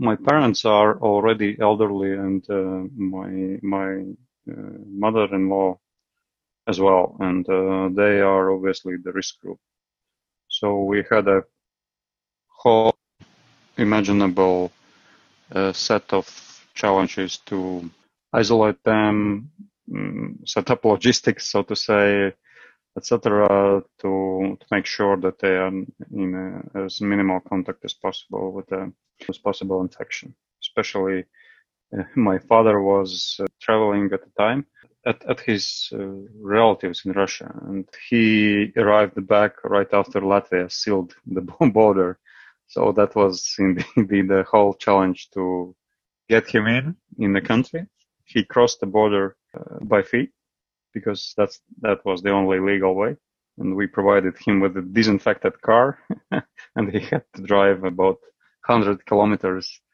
My parents are already elderly, and my mother-in-law as well, and they are obviously the risk group. So we had a whole imaginable set of challenges to isolate them, set up logistics, so to say, etc., to make sure that they are in as minimal contact as possible with the as possible infection. Especially, my father was traveling at the time at his relatives in Russia, and he arrived back right after Latvia sealed the border. So that was indeed the whole challenge to get him in the country. He crossed the border by feet because that was the only legal way. And we provided him with a disinfected car, and he had to drive about 100 kilometers